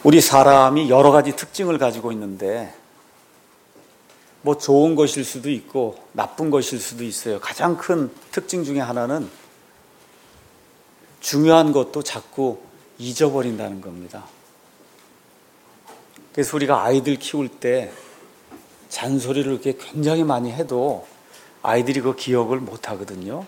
우리 사람이 여러 가지 특징을 가지고 있는데 뭐 좋은 것일 수도 있고 나쁜 것일 수도 있어요. 가장 큰 특징 중에 하나는 중요한 것도 자꾸 잊어버린다는 겁니다. 그래서 우리가 아이들 키울 때 잔소리를 이렇게 굉장히 많이 해도 아이들이 그 기억을 못 하거든요.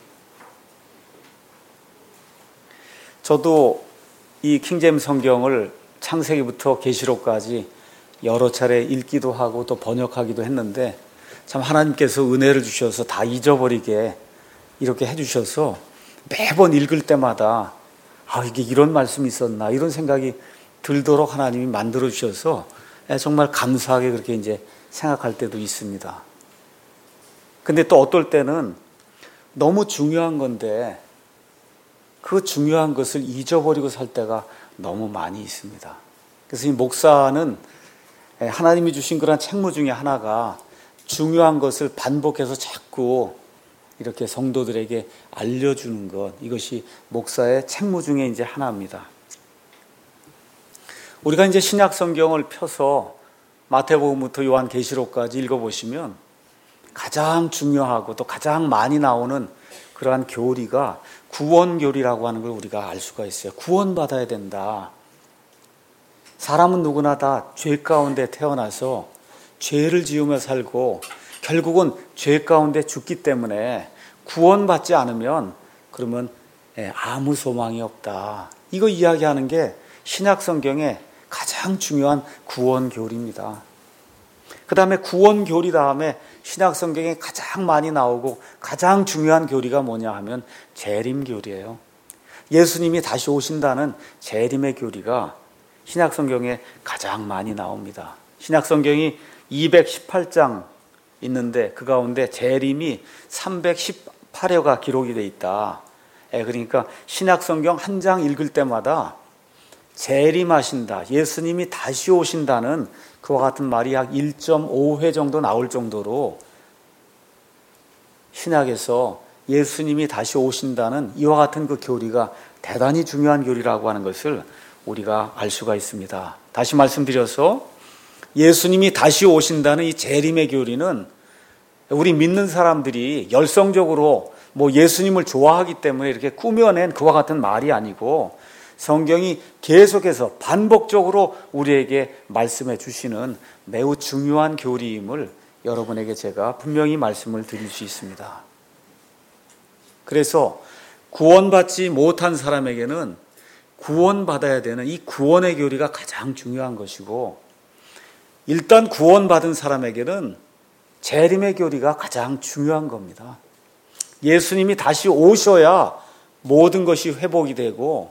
저도 이 킹제임스 성경을 창세기부터 계시록까지 여러 차례 읽기도 하고 또 번역하기도 했는데 참 하나님께서 은혜를 주셔서 다 잊어버리게 이렇게 해주셔서 매번 읽을 때마다 이게 이런 말씀이 있었나 이런 생각이 들도록 하나님이 만들어 주셔서 정말 감사하게 그렇게 이제 생각할 때도 있습니다. 근데 또 어떨 때는 너무 중요한 건데 그 중요한 것을 잊어버리고 살 때가 너무 많이 있습니다. 그래서 이 목사는 하나님이 주신 그런 책무 중에 하나가 중요한 것을 반복해서 자꾸 이렇게 성도들에게 알려주는 것, 이것이 목사의 책무 중에 이제 하나입니다. 우리가 이제 신약 성경을 펴서 마태복음부터 요한계시록까지 읽어보시면 가장 중요하고 또 가장 많이 나오는 그러한 교리가 구원교리라고 하는 걸 우리가 알 수가 있어요. 구원받아야 된다. 사람은 누구나 다 죄 가운데 태어나서 죄를 지으며 살고 결국은 죄 가운데 죽기 때문에 구원받지 않으면 그러면 아무 소망이 없다. 이거 이야기하는 게 신약 성경의 가장 중요한 구원교리입니다. 그 다음에 구원교리 다음에 신약 성경에 가장 많이 나오고 가장 중요한 교리가 뭐냐 하면 재림교리예요. 예수님이 다시 오신다는 재림의 교리가 신약 성경에 가장 많이 나옵니다. 신약 성경이 218장 있는데 그 가운데 재림이 318여가 기록이 되어 있다. 그러니까 신약 성경 한 장 읽을 때마다 재림하신다, 예수님이 다시 오신다는 그와 같은 말이 약 1.5회 정도 나올 정도로 신약에서 예수님이 다시 오신다는 이와 같은 그 교리가 대단히 중요한 교리라고 하는 것을 우리가 알 수가 있습니다. 다시 말씀드려서 예수님이 다시 오신다는 이 재림의 교리는 우리 믿는 사람들이 열성적으로 뭐 예수님을 좋아하기 때문에 이렇게 꾸며낸 그와 같은 말이 아니고 성경이 계속해서 반복적으로 우리에게 말씀해 주시는 매우 중요한 교리임을 여러분에게 제가 분명히 말씀을 드릴 수 있습니다. 그래서 구원받지 못한 사람에게는 구원받아야 되는 이 구원의 교리가 가장 중요한 것이고 일단 구원받은 사람에게는 재림의 교리가 가장 중요한 겁니다. 예수님이 다시 오셔야 모든 것이 회복이 되고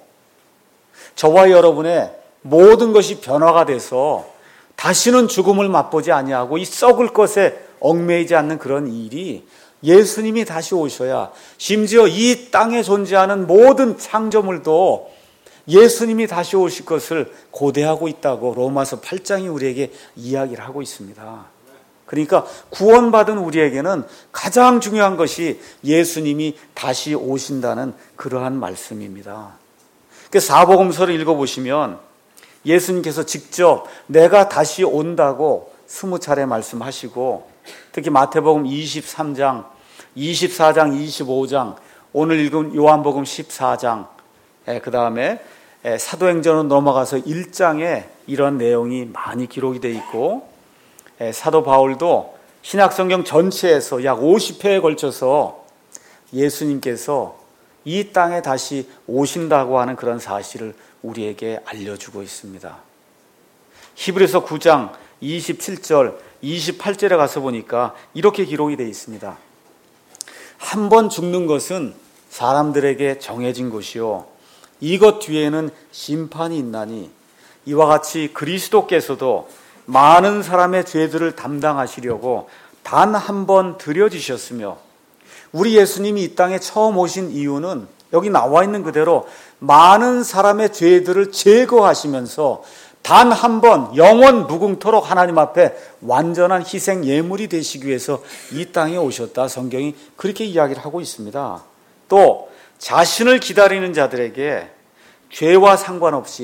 저와 여러분의 모든 것이 변화가 돼서 다시는 죽음을 맛보지 아니하고 이 썩을 것에 얽매이지 않는 그런 일이 예수님이 다시 오셔야, 심지어 이 땅에 존재하는 모든 창조물도 예수님이 다시 오실 것을 고대하고 있다고 로마서 8장이 우리에게 이야기를 하고 있습니다. 그러니까 구원받은 우리에게는 가장 중요한 것이 예수님이 다시 오신다는 그러한 말씀입니다. 사복음서를 읽어보시면 예수님께서 직접 내가 다시 온다고 20차례 말씀하시고, 특히 마태복음 23장, 24장, 25장, 오늘 읽은 요한복음 14장, 그 다음에 사도행전으로 넘어가서 1장에 이런 내용이 많이 기록이 되어 있고, 사도 바울도 신약성경 전체에서 약 50회에 걸쳐서 예수님께서 이 땅에 다시 오신다고 하는 그런 사실을 우리에게 알려주고 있습니다. 히브리서 9장 27절, 28절에 가서 보니까 이렇게 기록이 되어 있습니다. 한 번 죽는 것은 사람들에게 정해진 것이요 이것 뒤에는 심판이 있나니 이와 같이 그리스도께서도 많은 사람의 죄들을 담당하시려고 단 한 번 들여지셨으며, 우리 예수님이 이 땅에 처음 오신 이유는 여기 나와 있는 그대로 많은 사람의 죄들을 제거하시면서 단 한 번 영원 무궁토록 하나님 앞에 완전한 희생 예물이 되시기 위해서 이 땅에 오셨다. 성경이 그렇게 이야기를 하고 있습니다. 또 자신을 기다리는 자들에게 죄와 상관없이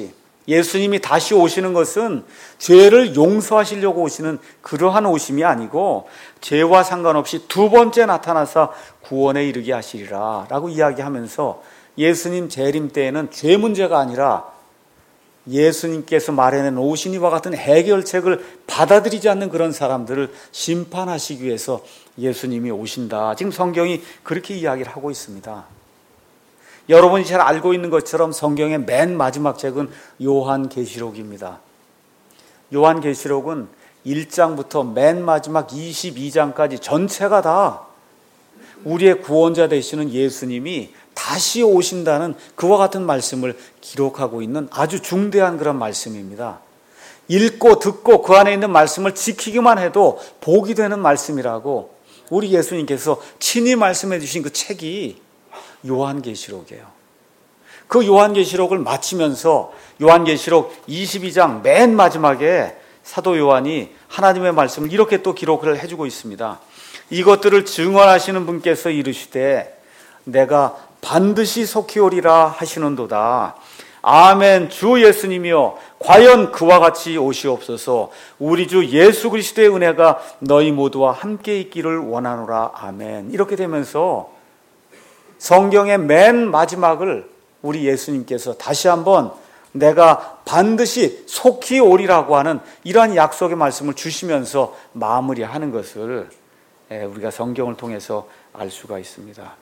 예수님이 다시 오시는 것은 죄를 용서하시려고 오시는 그러한 오심이 아니고 죄와 상관없이 두 번째 나타나서 구원에 이르게 하시리라 라고 이야기하면서 예수님 재림 때에는 죄 문제가 아니라 예수님께서 마련해 놓으신 이와 같은 해결책을 받아들이지 않는 그런 사람들을 심판하시기 위해서 예수님이 오신다. 지금 성경이 그렇게 이야기를 하고 있습니다. 여러분이 잘 알고 있는 것처럼 성경의 맨 마지막 책은 요한계시록입니다. 요한계시록은 1장부터 맨 마지막 22장까지 전체가 다 우리의 구원자 되시는 예수님이 다시 오신다는 그와 같은 말씀을 기록하고 있는 아주 중대한 그런 말씀입니다. 읽고 듣고 그 안에 있는 말씀을 지키기만 해도 복이 되는 말씀이라고 우리 예수님께서 친히 말씀해 주신 그 책이 요한계시록이에요. 그 요한계시록을 마치면서 요한계시록 22장 맨 마지막에 사도 요한이 하나님의 말씀을 이렇게 또 기록을 해주고 있습니다. 이것들을 증언하시는 분께서 이르시되 내가 반드시 속히 오리라 하시는도다. 아멘. 주 예수님이여 과연 그와 같이 오시옵소서. 우리 주 예수 그리스도의 은혜가 너희 모두와 함께 있기를 원하노라. 아멘. 이렇게 되면서 성경의 맨 마지막을 우리 예수님께서 다시 한번 내가 반드시 속히 오리라고 하는 이러한 약속의 말씀을 주시면서 마무리하는 것을 우리가 성경을 통해서 알 수가 있습니다.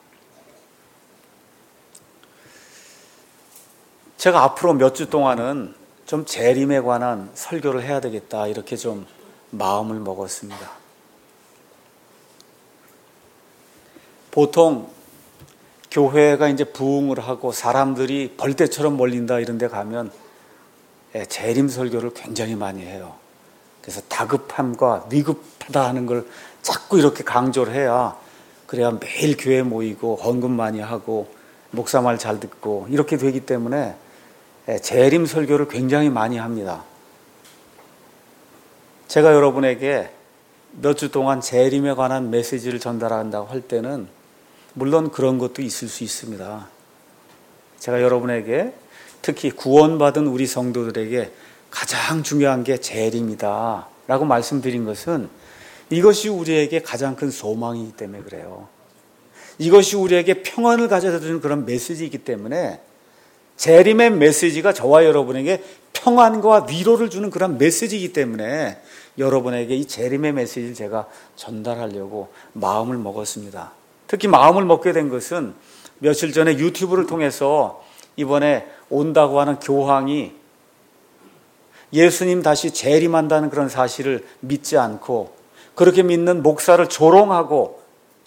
제가 앞으로 몇 주 동안은 좀 재림에 관한 설교를 해야 되겠다 이렇게 좀 마음을 먹었습니다. 보통 교회가 이제 부흥을 하고 사람들이 벌떼처럼 몰린다 이런 데 가면 재림 설교를 굉장히 많이 해요. 그래서 다급함과 위급하다 하는 걸 자꾸 이렇게 강조를 해야 그래야 매일 교회 모이고 헌금 많이 하고 목사 말 잘 듣고 이렇게 되기 때문에 재림 설교를 굉장히 많이 합니다. 제가 여러분에게 몇 주 동안 재림에 관한 메시지를 전달한다고 할 때는 물론 그런 것도 있을 수 있습니다. 제가 여러분에게 특히 구원받은 우리 성도들에게 가장 중요한 게 재림이다 라고 말씀드린 것은 이것이 우리에게 가장 큰 소망이기 때문에 그래요. 이것이 우리에게 평안을 가져다 주는 그런 메시지이기 때문에 재림의 메시지가 저와 여러분에게 평안과 위로를 주는 그런 메시지이기 때문에 여러분에게 이 재림의 메시지를 제가 전달하려고 마음을 먹었습니다. 특히 마음을 먹게 된 것은 며칠 전에 유튜브를 통해서 이번에 온다고 하는 교황이 예수님 다시 재림한다는 그런 사실을 믿지 않고 그렇게 믿는 목사를 조롱하고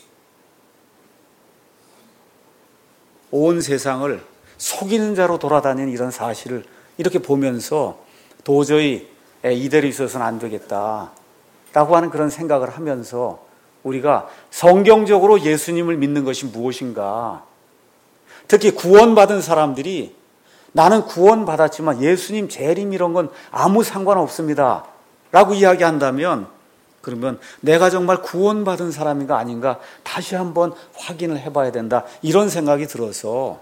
온 세상을 속이는 자로 돌아다니는 이런 사실을 이렇게 보면서 도저히 이대로 있어서는 안 되겠다라고 하는 그런 생각을 하면서 우리가 성경적으로 예수님을 믿는 것이 무엇인가, 특히 구원받은 사람들이 나는 구원받았지만 예수님 재림 이런 건 아무 상관없습니다 라고 이야기한다면 그러면 내가 정말 구원받은 사람인가 아닌가 다시 한번 확인을 해봐야 된다 이런 생각이 들어서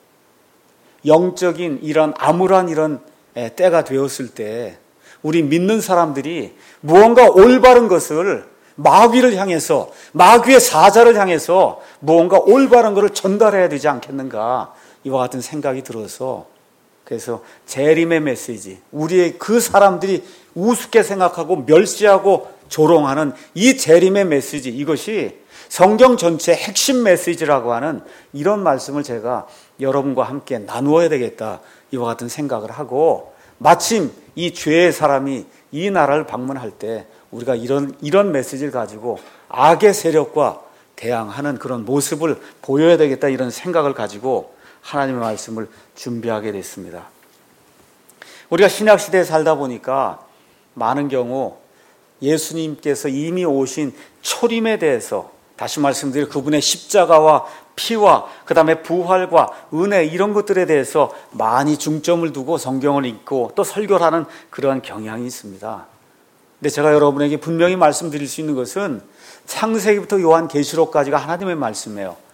영적인 이런 암울한 이런 때가 되었을 때 우리 믿는 사람들이 무언가 올바른 것을 마귀를 향해서 마귀의 사자를 향해서 무언가 올바른 것을 전달해야 되지 않겠는가 이와 같은 생각이 들어서 그래서 재림의 메시지 우리의 그 사람들이 우습게 생각하고 멸시하고 조롱하는 이 재림의 메시지 이것이 성경 전체의 핵심 메시지라고 하는 이런 말씀을 제가 여러분과 함께 나누어야 되겠다 이와 같은 생각을 하고 마침 이 죄의 사람이 이 나라를 방문할 때 우리가 이런 메시지를 가지고 악의 세력과 대항하는 그런 모습을 보여야 되겠다 이런 생각을 가지고 하나님의 말씀을 준비하게 됐습니다. 우리가 신약시대에 살다 보니까 많은 경우 예수님께서 이미 오신 초림에 대해서 다시 말씀드릴 그분의 십자가와 피와 그 다음에 부활과 은혜 이런 것들에 대해서 많이 중점을 두고 성경을 읽고 또 설교를 하는 그러한 경향이 있습니다. 근데 제가 여러분에게 분명히 말씀드릴 수 있는 것은 창세기부터 요한계시록까지가 하나님의 말씀이에요.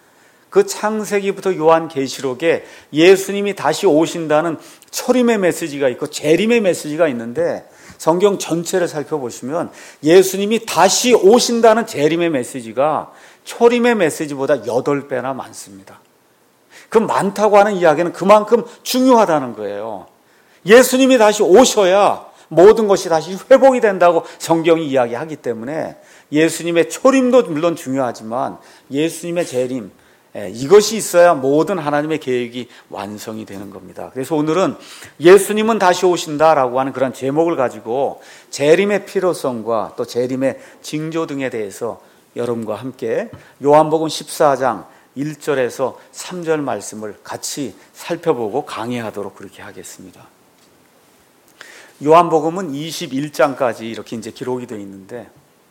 그 창세기부터 요한계시록에 예수님이 다시 오신다는 초림의 메시지가 있고 재림의 메시지가 있는데, 성경 전체를 살펴보시면 예수님이 다시 오신다는 재림의 메시지가 초림의 메시지보다 8배나 많습니다. 그 많다고 하는 이야기는 그만큼 중요하다는 거예요. 예수님이 다시 오셔야 모든 것이 다시 회복이 된다고 성경이 이야기하기 때문에 예수님의 초림도 물론 중요하지만 예수님의 재림, 이것이 있어야 모든 하나님의 계획이 완성이 되는 겁니다. 그래서 오늘은 예수님은 다시 오신다라고 하는 그런 제목을 가지고 재림의 필요성과 또 재림의 징조 등에 대해서 여러분과 함께 요한복음 14장 1절에서 3절 말씀을 같이 살펴보고 강의하도록 그렇게 하겠습니다. 요한복음은 21장까지 이렇게 이제 기록이 되어 있는데,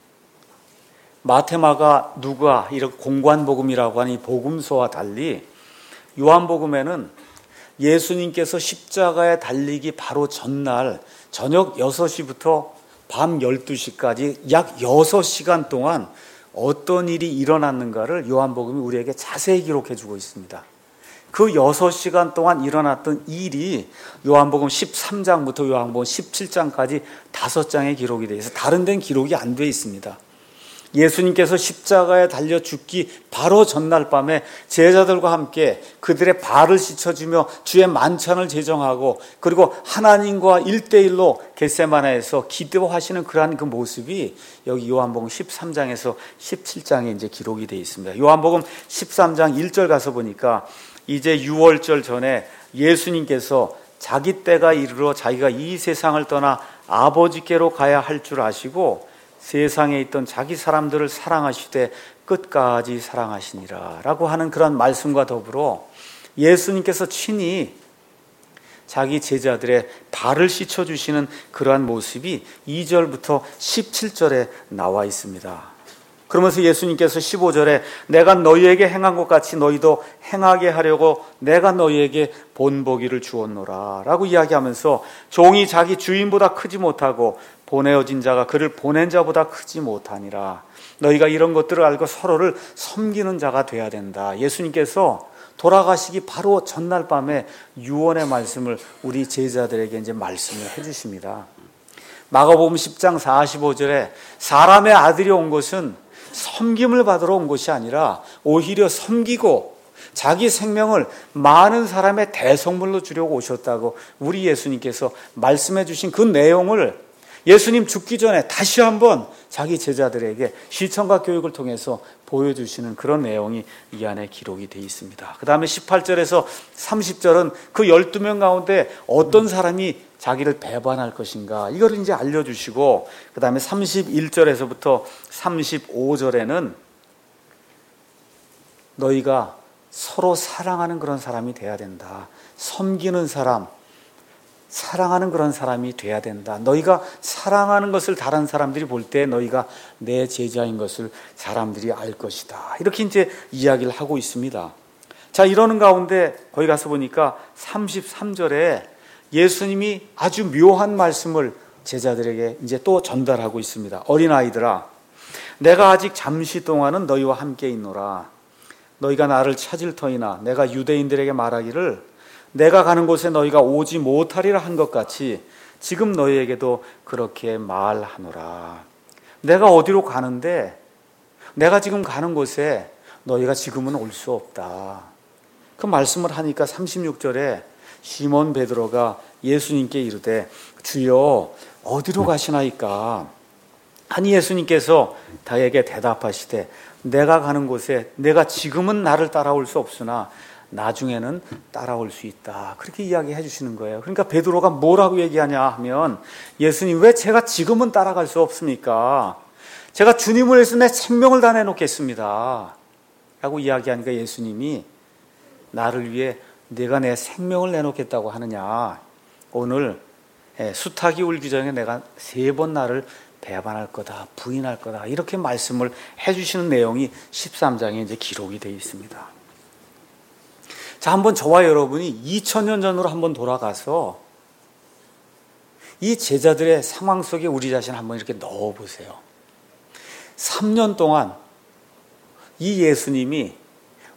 마태마가, 누가 이렇게 공관복음이라고 하는 이 복음서와 달리 요한복음에는 예수님께서 십자가에 달리기 바로 전날 저녁 6시부터 밤 12시까지 약 6시간 동안 어떤 일이 일어났는가를 요한복음이 우리에게 자세히 기록해 주고 있습니다. 그 6시간 동안 일어났던 일이 요한복음 13장부터 요한복음 17장까지 5장에 기록이 되어 있어서 다른 데는 기록이 안 되어 있습니다. 예수님께서 십자가에 달려 죽기 바로 전날 밤에 제자들과 함께 그들의 발을 씻어주며 주의 만찬을 제정하고 그리고 하나님과 1대1로 겟세마네에서 기도하시는 그러한 그 모습이 여기 요한복음 13장에서 17장에 이제 기록이 되어 있습니다. 요한복음 13장 1절 가서 보니까 이제 6월절 전에 예수님께서 자기 때가 이르러 자기가 이 세상을 떠나 아버지께로 가야 할 줄 아시고 세상에 있던 자기 사람들을 사랑하시되 끝까지 사랑하시니라 라고 하는 그런 말씀과 더불어 예수님께서 친히 자기 제자들의 발을 씻어주시는 그러한 모습이 2절부터 17절에 나와 있습니다. 그러면서 예수님께서 15절에 내가 너희에게 행한 것 같이 너희도 행하게 하려고 내가 너희에게 본보기를 주었노라 라고 이야기하면서 종이 자기 주인보다 크지 못하고 보내어진 자가 그를 보낸 자보다 크지 못하니라. 너희가 이런 것들을 알고 서로를 섬기는 자가 돼야 된다. 예수님께서 돌아가시기 바로 전날 밤에 유언의 말씀을 우리 제자들에게 이제 말씀을 해주십니다. 마가복음 10장 45절에 사람의 아들이 온 것은 섬김을 받으러 온 것이 아니라 오히려 섬기고 자기 생명을 많은 사람의 대성물로 주려고 오셨다고 우리 예수님께서 말씀해 주신 그 내용을 예수님 죽기 전에 다시 한번 자기 제자들에게 실천과 교육을 통해서 보여주시는 그런 내용이 이 안에 기록이 되어 있습니다. 그 다음에 18절에서 30절은 그 12명 가운데 어떤 사람이 자기를 배반할 것인가 이걸 이제 알려주시고, 그 다음에 31절에서부터 35절에는 너희가 서로 사랑하는 그런 사람이 돼야 된다. 섬기는 사람, 사랑하는 그런 사람이 돼야 된다. 너희가 사랑하는 것을 다른 사람들이 볼 때 너희가 내 제자인 것을 사람들이 알 것이다. 이렇게 이제 이야기를 하고 있습니다. 자, 이러는 가운데 거기 가서 보니까 33절에 예수님이 아주 묘한 말씀을 제자들에게 이제 또 전달하고 있습니다. 어린아이들아, 내가 아직 잠시 동안은 너희와 함께 있노라. 너희가 나를 찾을 터이나 내가 유대인들에게 말하기를 내가 가는 곳에 너희가 오지 못하리라 한 것 같이 지금 너희에게도 그렇게 말하노라. 내가 어디로 가는데 내가 지금 가는 곳에 너희가 지금은 올 수 없다. 그 말씀을 하니까 36절에 시몬 베드로가 예수님께 이르되 주여 어디로 가시나이까? 하니 예수님께서 다에게 대답하시되 내가 가는 곳에 내가 지금은 나를 따라올 수 없으나 나중에는 따라올 수 있다. 그렇게 이야기해 주시는 거예요. 그러니까 베드로가 뭐라고 얘기하냐 하면 예수님 왜 제가 지금은 따라갈 수 없습니까? 제가 주님을 위해서 내 생명을 다 내놓겠습니다. 라고 이야기하니까 예수님이 나를 위해 내가 내 생명을 내놓겠다고 하느냐. 오늘 수탉이 울기 전에 내가 3번 나를 배반할 거다, 부인할 거다. 이렇게 말씀을 해주시는 내용이 13장에 이제 기록이 되어 있습니다. 자, 한번 저와 여러분이 2000년 전으로 한번 돌아가서 이 제자들의 상황 속에 우리 자신을 한번 이렇게 넣어보세요. 3년 동안 이 예수님이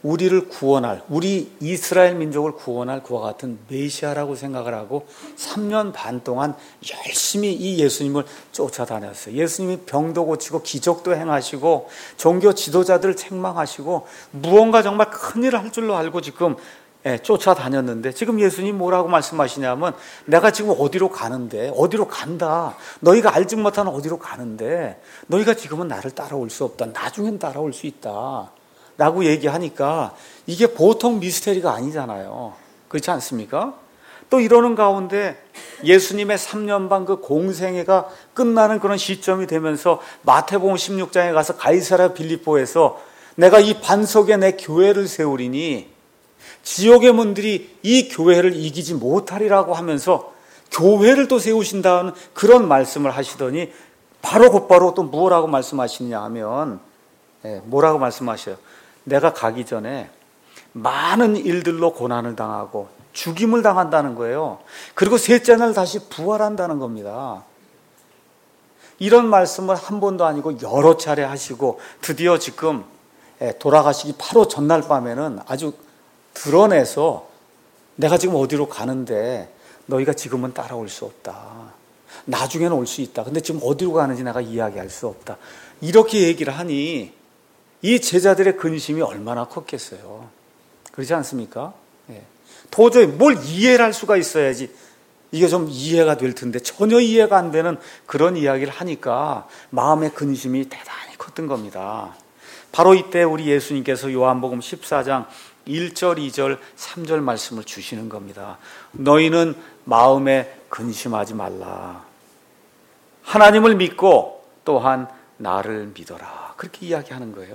우리를 구원할, 우리 이스라엘 민족을 구원할 그와 같은 메시아라고 생각을 하고 3년 반 동안 열심히 이 예수님을 쫓아다녔어요. 예수님이 병도 고치고 기적도 행하시고 종교 지도자들을 책망하시고 무언가 정말 큰일을 할 줄로 알고 지금 쫓아다녔는데, 지금 예수님 뭐라고 말씀하시냐면, 내가 지금 어디로 가는데, 어디로 간다, 너희가 알지 못하는 어디로 가는데 너희가 지금은 나를 따라올 수 없다, 나중엔 따라올 수 있다 라고 얘기하니까 이게 보통 미스터리가 아니잖아요. 그렇지 않습니까? 또 이러는 가운데 예수님의 3년 반 그 공생애가 끝나는 그런 시점이 되면서 마태복음 16장에 가서 가이사랴 빌립보에서 내가 이 반석에 내 교회를 세우리니 지옥의 문들이 이 교회를 이기지 못하리라고 하면서 교회를 또 세우신다는 그런 말씀을 하시더니 바로 곧바로 또 뭐라고 말씀하시냐 하면, 뭐라고 말씀하셔요? 내가 가기 전에 많은 일들로 고난을 당하고 죽임을 당한다는 거예요. 그리고 셋째 날 다시 부활한다는 겁니다. 이런 말씀을 한 번도 아니고 여러 차례 하시고 드디어 지금 돌아가시기 바로 전날 밤에는 아주 드러내서 내가 지금 어디로 가는데 너희가 지금은 따라올 수 없다, 나중에는 올 수 있다, 근데 지금 어디로 가는지 내가 이야기할 수 없다, 이렇게 얘기를 하니 이 제자들의 근심이 얼마나 컸겠어요. 그렇지 않습니까? 도저히 뭘 이해를 할 수가 있어야지 이게 좀 이해가 될 텐데 전혀 이해가 안 되는 그런 이야기를 하니까 마음의 근심이 대단히 컸던 겁니다. 바로 이때 우리 예수님께서 요한복음 14장 1절, 2절, 3절 말씀을 주시는 겁니다. 너희는 마음에 근심하지 말라. 하나님을 믿고 또한 나를 믿어라. 그렇게 이야기하는 거예요.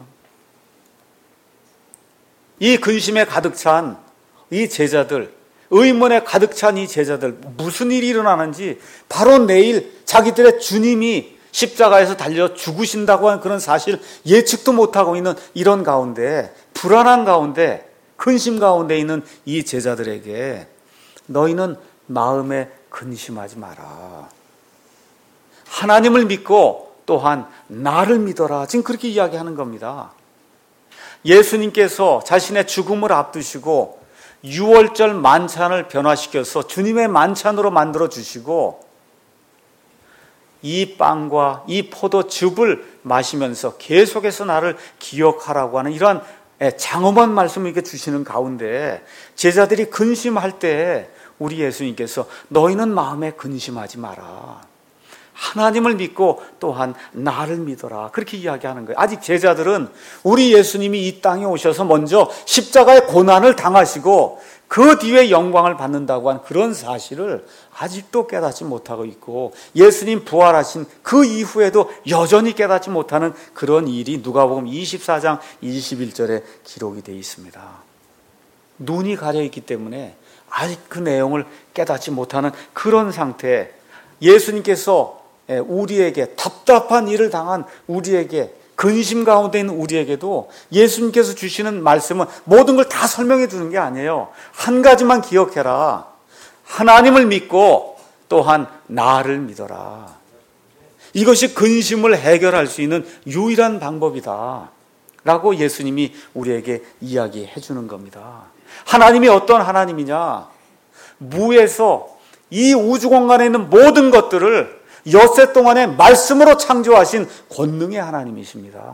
이 근심에 가득 찬 이 제자들, 의문에 가득 찬 이 제자들, 무슨 일이 일어나는지 바로 내일 자기들의 주님이 십자가에서 달려 죽으신다고 하는 그런 사실 예측도 못하고 있는 이런 가운데, 불안한 가운데, 근심 가운데 있는 이 제자들에게 너희는 마음에 근심하지 마라. 하나님을 믿고 또한 나를 믿어라. 지금 그렇게 이야기하는 겁니다. 예수님께서 자신의 죽음을 앞두시고 6월절 만찬을 변화시켜서 주님의 만찬으로 만들어 주시고 이 빵과 이 포도즙을 마시면서 계속해서 나를 기억하라고 하는 이러한 장엄한 말씀을 이렇게 주시는 가운데 제자들이 근심할 때 우리 예수님께서 너희는 마음에 근심하지 마라. 하나님을 믿고 또한 나를 믿어라. 그렇게 이야기하는 거예요. 아직 제자들은 우리 예수님이 이 땅에 오셔서 먼저 십자가의 고난을 당하시고 그 뒤에 영광을 받는다고 한 그런 사실을 아직도 깨닫지 못하고 있고, 예수님 부활하신 그 이후에도 여전히 깨닫지 못하는 그런 일이 누가복음 24장 21절에 기록이 되어 있습니다. 눈이 가려 있기 때문에 아직 그 내용을 깨닫지 못하는 그런 상태에 예수님께서 우리에게 답답한 일을 당한 우리에게, 근심 가운데 있는 우리에게도 예수님께서 주시는 말씀은 모든 걸 다 설명해 주는 게 아니에요. 한 가지만 기억해라. 하나님을 믿고 또한 나를 믿어라. 이것이 근심을 해결할 수 있는 유일한 방법이다 라고 예수님이 우리에게 이야기해 주는 겁니다. 하나님이 어떤 하나님이냐? 무에서 이 우주 공간에 있는 모든 것들을 엿새 동안에 말씀으로 창조하신 권능의 하나님이십니다.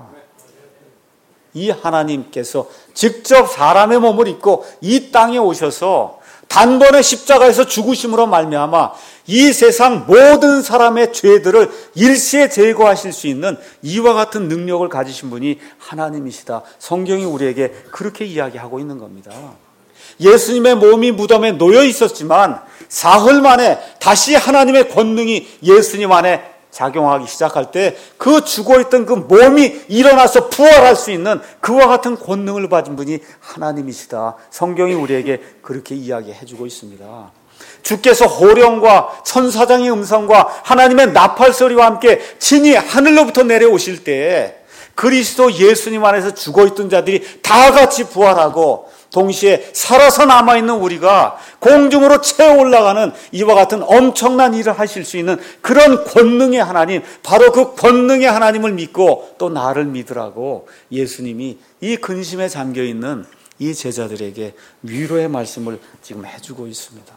이 하나님께서 직접 사람의 몸을 입고 이 땅에 오셔서 단번에 십자가에서 죽으심으로 말미암아 이 세상 모든 사람의 죄들을 일시에 제거하실 수 있는 이와 같은 능력을 가지신 분이 하나님이시다. 성경이 우리에게 그렇게 이야기하고 있는 겁니다. 예수님의 몸이 무덤에 놓여 있었지만 사흘 만에 다시 하나님의 권능이 예수님 안에 작용하기 시작할 때 그 죽어있던 그 몸이 일어나서 부활할 수 있는 그와 같은 권능을 가진 분이 하나님이시다. 성경이 우리에게 그렇게 이야기해주고 있습니다. 주께서 호령과 천사장의 음성과 하나님의 나팔소리와 함께 친히 하늘로부터 내려오실 때 그리스도 예수님 안에서 죽어있던 자들이 다 같이 부활하고 동시에 살아서 남아있는 우리가 공중으로 채워 올라가는 이와 같은 엄청난 일을 하실 수 있는 그런 권능의 하나님, 바로 그 권능의 하나님을 믿고 또 나를 믿으라고 예수님이 이 근심에 잠겨있는 이 제자들에게 위로의 말씀을 지금 해주고 있습니다.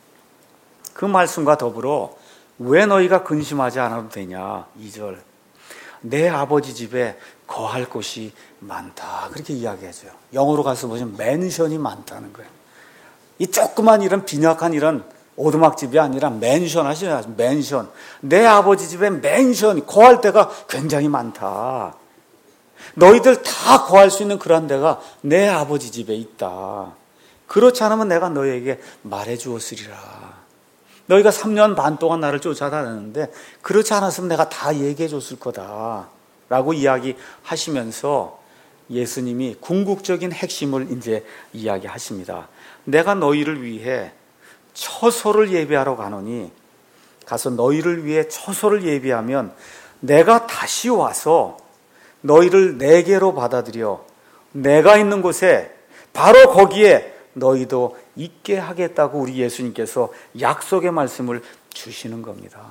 그 말씀과 더불어 왜 너희가 근심하지 않아도 되냐? 2절. 내 아버지 집에 거할 곳이 많다. 그렇게 이야기해줘요. 영어로 가서 보시면 맨션이 많다는 거예요. 이 조그만 이런 빈약한 이런 오두막집이 아니라 맨션 하시죠. 맨션. 내 아버지 집에 맨션, 거할 데가 굉장히 많다. 너희들 다 거할 수 있는 그런 데가 내 아버지 집에 있다. 그렇지 않으면 내가 너희에게 말해 주었으리라. 너희가 3년 반 동안 나를 쫓아다녔는데 그렇지 않았으면 내가 다 얘기해 줬을 거다. 라고 이야기하시면서 예수님이 궁극적인 핵심을 이제 이야기하십니다. 내가 너희를 위해 처소를 예비하러 가노니 가서 너희를 위해 처소를 예비하면 내가 다시 와서 너희를 내게로 받아들여 내가 있는 곳에 바로 거기에 너희도 있게 하겠다고 우리 예수님께서 약속의 말씀을 주시는 겁니다.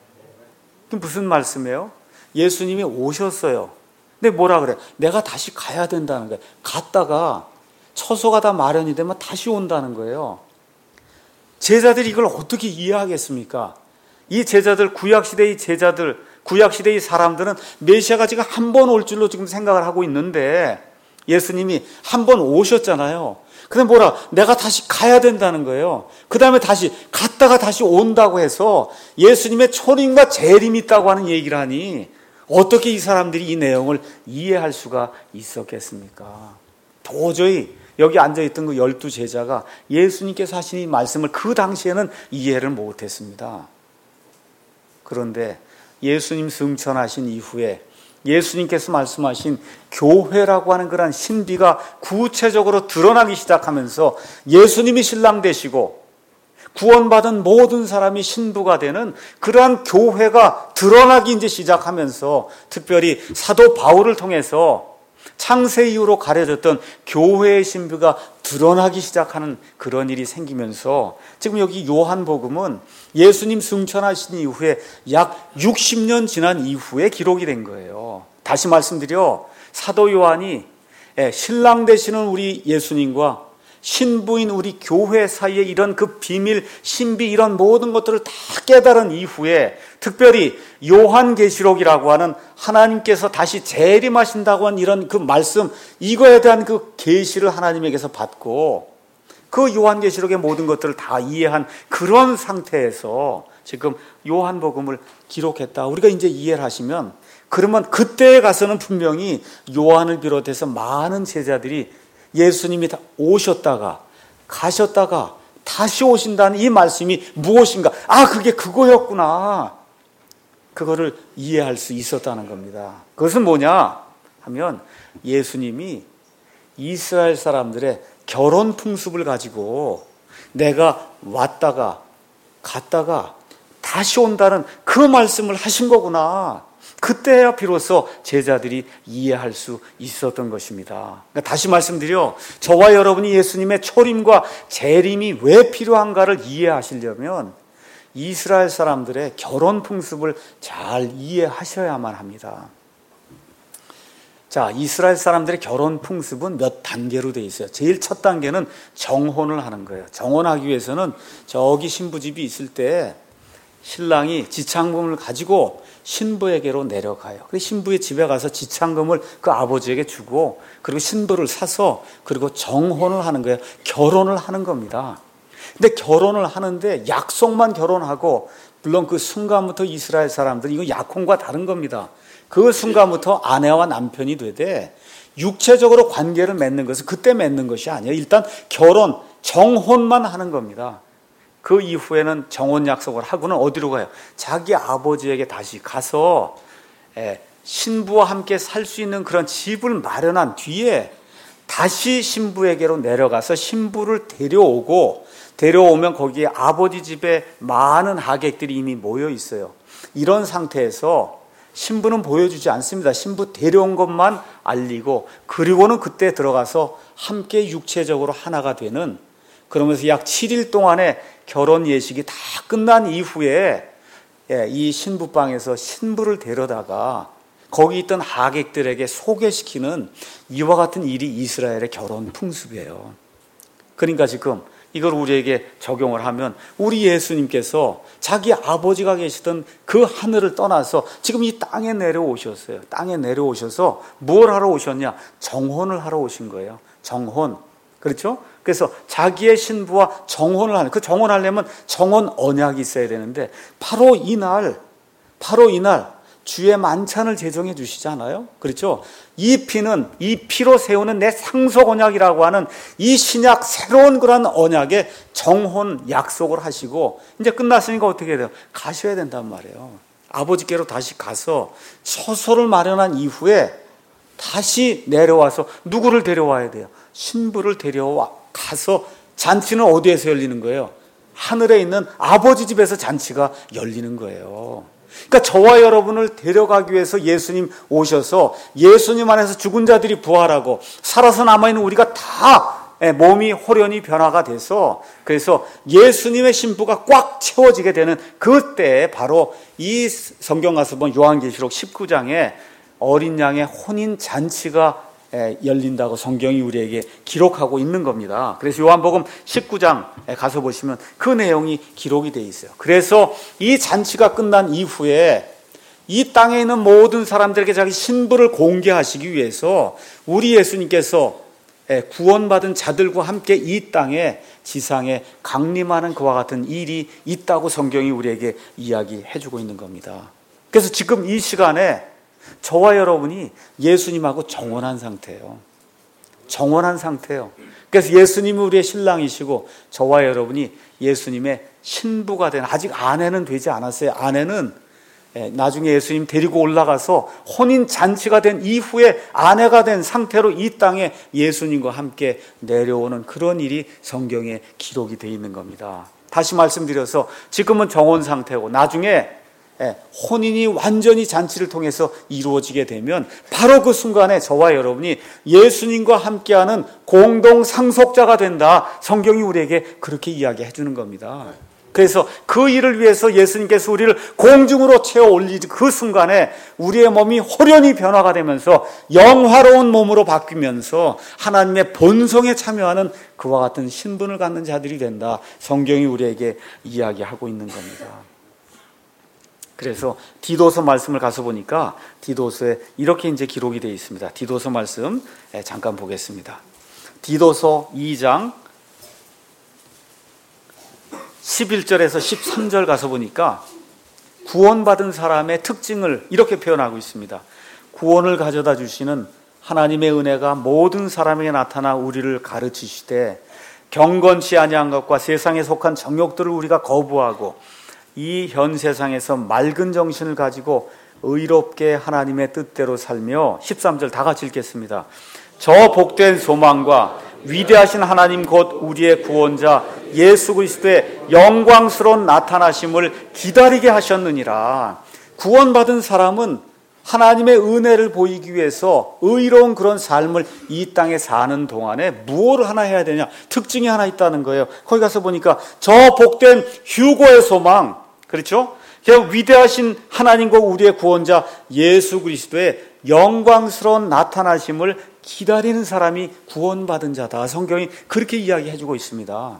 무슨 말씀이에요? 예수님이 오셨어요. 근데 뭐라 그래? 내가 다시 가야 된다는 거예요. 갔다가 처소가 다 마련이 되면 다시 온다는 거예요. 제자들이 이걸 어떻게 이해하겠습니까? 이 제자들, 구약시대의 제자들, 구약시대의 사람들은 메시아가 지금 한 번 올 줄로 지금 생각을 하고 있는데 예수님이 한 번 오셨잖아요. 근데 뭐라? 내가 다시 가야 된다는 거예요. 그 다음에 다시 갔다가 다시 온다고 해서 예수님의 초림과 재림이 있다고 하는 얘기를 하니 어떻게 이 사람들이 이 내용을 이해할 수가 있었겠습니까? 도저히 여기 앉아있던 그 12제자가 예수님께서 하신 이 말씀을 그 당시에는 이해를 못했습니다. 그런데 예수님 승천하신 이후에 예수님께서 말씀하신 교회라고 하는 그런 신비가 구체적으로 드러나기 시작하면서 예수님이 신랑 되시고 구원받은 모든 사람이 신부가 되는 그러한 교회가 드러나기 이제 시작하면서 특별히 사도 바울을 통해서 창세 이후로 가려졌던 교회의 신비가 드러나기 시작하는 그런 일이 생기면서 지금 여기 요한복음은 예수님 승천하신 이후에 약 60년 지난 이후에 기록이 된 거예요. 다시 말씀드려 사도 요한이 신랑 되시는 우리 예수님과 신부인 우리 교회 사이에 이런 그 비밀, 신비 이런 모든 것들을 다 깨달은 이후에 특별히 요한계시록이라고 하는 하나님께서 다시 재림하신다고 하는 이런 그 말씀, 이거에 대한 그 계시를 하나님에게서 받고 그 요한계시록의 모든 것들을 다 이해한 그런 상태에서 지금 요한복음을 기록했다. 우리가 이제 이해를 하시면 그러면 그때에 가서는 분명히 요한을 비롯해서 많은 제자들이 예수님이 오셨다가 가셨다가 다시 오신다는 이 말씀이 무엇인가? 아, 그게 그거였구나. 그거를 이해할 수 있었다는 겁니다. 그것은 뭐냐 하면 예수님이 이스라엘 사람들의 결혼 풍습을 가지고 내가 왔다가 갔다가 다시 온다는 그 말씀을 하신 거구나. 그때야 비로소 제자들이 이해할 수 있었던 것입니다. 그러니까 다시 말씀드려 저와 여러분이 예수님의 초림과 재림이 왜 필요한가를 이해하시려면 이스라엘 사람들의 결혼 풍습을 잘 이해하셔야만 합니다. 자, 이스라엘 사람들의 결혼 풍습은 몇 단계로 되어 있어요. 제일 첫 단계는 정혼을 하는 거예요. 정혼하기 위해서는 저기 신부집이 있을 때 신랑이 지창금을 가지고 신부에게로 내려가요. 그래서 신부의 집에 가서 지창금을 그 아버지에게 주고 그리고 신부를 사서 그리고 정혼을 하는 거예요. 결혼을 하는 겁니다. 근데 결혼을 하는데 약속만 결혼하고 물론 그 순간부터 이스라엘 사람들은 이거 약혼과 다른 겁니다. 그 순간부터 아내와 남편이 되되 육체적으로 관계를 맺는 것은 그때 맺는 것이 아니에요. 일단 결혼, 정혼만 하는 겁니다. 그 이후에는 정혼 약속을 하고는 어디로 가요? 자기 아버지에게 다시 가서 신부와 함께 살 수 있는 그런 집을 마련한 뒤에 다시 신부에게로 내려가서 신부를 데려오면 거기에 아버지 집에 많은 하객들이 이미 모여 있어요. 이런 상태에서 신부는 보여주지 않습니다. 신부 데려온 것만 알리고 그리고는 그때 들어가서 함께 육체적으로 하나가 되는 그러면서 약 7일 동안의 결혼 예식이 다 끝난 이후에 이 신부방에서 신부를 데려다가 거기 있던 하객들에게 소개시키는 이와 같은 일이 이스라엘의 결혼 풍습이에요. 그러니까 지금 이걸 우리에게 적용을 하면 우리 예수님께서 자기 아버지가 계시던 그 하늘을 떠나서 지금 이 땅에 내려오셨어요. 땅에 내려오셔서 뭘 하러 오셨냐? 정혼을 하러 오신 거예요. 정혼. 그렇죠? 그래서 자기의 신부와 정혼을 하는, 그 정혼하려면 정혼 언약이 있어야 되는데 바로 이날 주의 만찬을 제정해 주시잖아요. 그렇죠? 이 피로 세우는 내 상속 언약이라고 하는 이 신약 새로운 그런 언약의 정혼 약속을 하시고 이제 끝났으니까 어떻게 돼요? 가셔야 된단 말이에요. 아버지께로 다시 가서 처소를 마련한 이후에 다시 내려와서 누구를 데려와야 돼요? 신부를 데려와 가서 잔치는 어디에서 열리는 거예요? 하늘에 있는 아버지 집에서 잔치가 열리는 거예요. 그러니까 저와 여러분을 데려가기 위해서 예수님 오셔서 예수님 안에서 죽은 자들이 부활하고 살아서 남아있는 우리가 다 몸이 홀연히 변화가 돼서 그래서 예수님의 신부가 꽉 채워지게 되는 그때 바로 이 성경 가서 보면 요한계시록 19장에 어린 양의 혼인 잔치가 열린다고 성경이 우리에게 기록하고 있는 겁니다. 그래서 요한복음 19장 가서 보시면 그 내용이 기록이 되어 있어요. 그래서 이 잔치가 끝난 이후에 이 땅에 있는 모든 사람들에게 자기 신부를 공개하시기 위해서 우리 예수님께서 구원받은 자들과 함께 이 땅에 지상에 강림하는 그와 같은 일이 있다고 성경이 우리에게 이야기해주고 있는 겁니다. 그래서 지금 이 시간에 저와 여러분이 예수님하고 정혼한 상태예요. 정혼한 상태예요. 그래서 예수님이 우리의 신랑이시고 저와 여러분이 예수님의 신부가 된, 아직 아내는 되지 않았어요. 아내는 나중에 예수님 데리고 올라가서 혼인 잔치가 된 이후에 아내가 된 상태로 이 땅에 예수님과 함께 내려오는 그런 일이 성경에 기록이 되어 있는 겁니다. 다시 말씀드려서 지금은 정혼 상태고 나중에 혼인이 완전히 잔치를 통해서 이루어지게 되면 바로 그 순간에 저와 여러분이 예수님과 함께하는 공동 상속자가 된다. 성경이 우리에게 그렇게 이야기해 주는 겁니다. 그래서 그 일을 위해서 예수님께서 우리를 공중으로 채워 올리는 그 순간에 우리의 몸이 홀연히 변화가 되면서 영화로운 몸으로 바뀌면서 하나님의 본성에 참여하는 그와 같은 신분을 갖는 자들이 된다. 성경이 우리에게 이야기하고 있는 겁니다. 그래서 디도서 말씀을 가서 보니까 디도서에 이렇게 이제 기록이 되어 있습니다. 디도서 말씀 잠깐 보겠습니다. 디도서 2장 11절에서 13절 가서 보니까 구원받은 사람의 특징을 이렇게 표현하고 있습니다. 구원을 가져다 주시는 하나님의 은혜가 모든 사람에게 나타나 우리를 가르치시되 경건치 아니한 것과 세상에 속한 정욕들을 우리가 거부하고 이 현 세상에서 맑은 정신을 가지고 의롭게 하나님의 뜻대로 살며 13절 다 같이 읽겠습니다. 저 복된 소망과 위대하신 하나님 곧 우리의 구원자 예수 그리스도의 영광스러운 나타나심을 기다리게 하셨느니라. 구원받은 사람은 하나님의 은혜를 보이기 위해서 의로운 그런 삶을 이 땅에 사는 동안에 무엇을 하나 해야 되냐? 특징이 하나 있다는 거예요. 거기 가서 보니까 저 복된 휴거의 소망, 그렇죠? 위대하신 하나님과 우리의 구원자 예수 그리스도의 영광스러운 나타나심을 기다리는 사람이 구원받은 자다. 성경이 그렇게 이야기해주고 있습니다.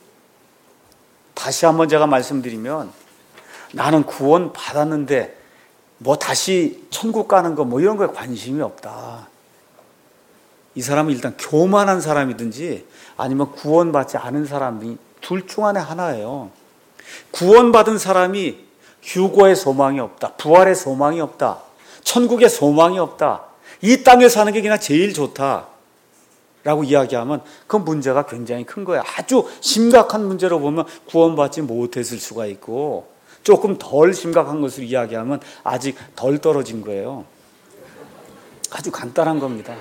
다시 한번 제가 말씀드리면 나는 구원 받았는데 뭐 다시 천국 가는 거 뭐 이런 거에 관심이 없다. 이 사람은 일단 교만한 사람이든지 아니면 구원받지 않은 사람이 둘 중 안에 하나예요. 구원받은 사람이 휴거의 소망이 없다. 부활의 소망이 없다. 천국의 소망이 없다. 이 땅에 사는 게 그냥 제일 좋다 라고 이야기하면 그 문제가 굉장히 큰 거예요. 아주 심각한 문제로 보면 구원받지 못했을 수가 있고 조금 덜 심각한 것을 이야기하면 아직 덜 떨어진 거예요. 아주 간단한 겁니다.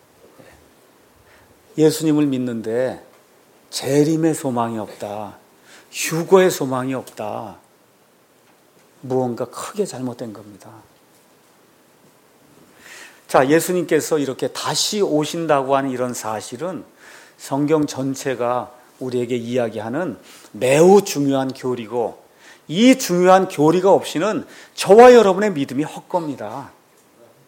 예수님을 믿는데 재림의 소망이 없다. 휴거의 소망이 없다. 무언가 크게 잘못된 겁니다. 자, 예수님께서 이렇게 다시 오신다고 하는 이런 사실은 성경 전체가 우리에게 이야기하는 매우 중요한 교리고 이 중요한 교리가 없이는 저와 여러분의 믿음이 헛겁니다.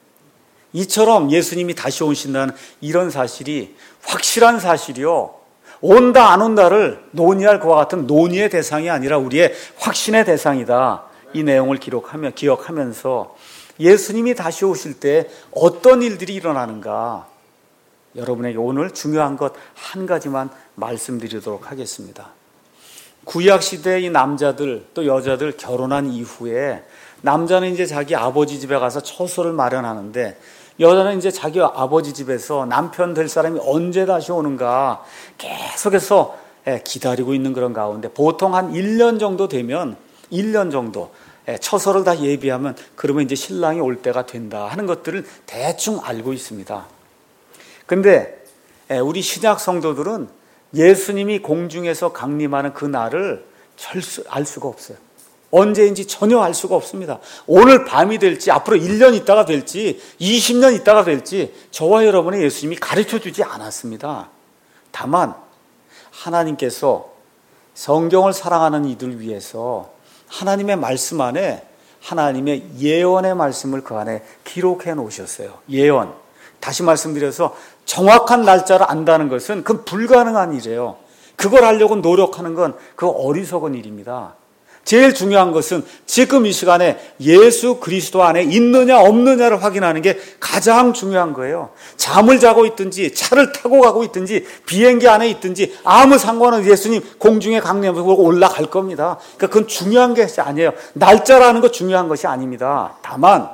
이처럼 예수님이 다시 오신다는 이런 사실이 확실한 사실이요, 온다 안 온다를 논의할 그와 같은 논의의 대상이 아니라 우리의 확신의 대상이다. 이 내용을 기억하면서 예수님이 다시 오실 때 어떤 일들이 일어나는가, 여러분에게 오늘 중요한 것 한 가지만 말씀드리도록 하겠습니다. 구약시대의 이 남자들 또 여자들 결혼한 이후에 남자는 이제 자기 아버지 집에 가서 처소를 마련하는데, 여자는 이제 자기 아버지 집에서 남편 될 사람이 언제 다시 오는가 계속해서 기다리고 있는 그런 가운데, 보통 한 1년 정도 되면 1년 정도 처소를 다 예비하면 그러면 이제 신랑이 올 때가 된다 하는 것들을 대충 알고 있습니다. 근데 우리 신약 성도들은 예수님이 공중에서 강림하는 그 날을 알 수가 없어요. 언제인지 전혀 알 수가 없습니다. 오늘 밤이 될지, 앞으로 1년 있다가 될지, 20년 있다가 될지 저와 여러분의 예수님이 가르쳐주지 않았습니다. 다만 하나님께서 성경을 사랑하는 이들 위해서 하나님의 말씀 안에 하나님의 예언의 말씀을 그 안에 기록해 놓으셨어요. 예언. 다시 말씀드려서 정확한 날짜를 안다는 것은 그건 불가능한 일이에요. 그걸 하려고 노력하는 건 그 어리석은 일입니다. 제일 중요한 것은 지금 이 시간에 예수 그리스도 안에 있느냐 없느냐를 확인하는 게 가장 중요한 거예요. 잠을 자고 있든지 차를 타고 가고 있든지 비행기 안에 있든지 아무 상관없이 예수님 공중에 강림하고 올라갈 겁니다. 그러니까 그건 중요한 것이 아니에요. 날짜라는 거 중요한 것이 아닙니다. 다만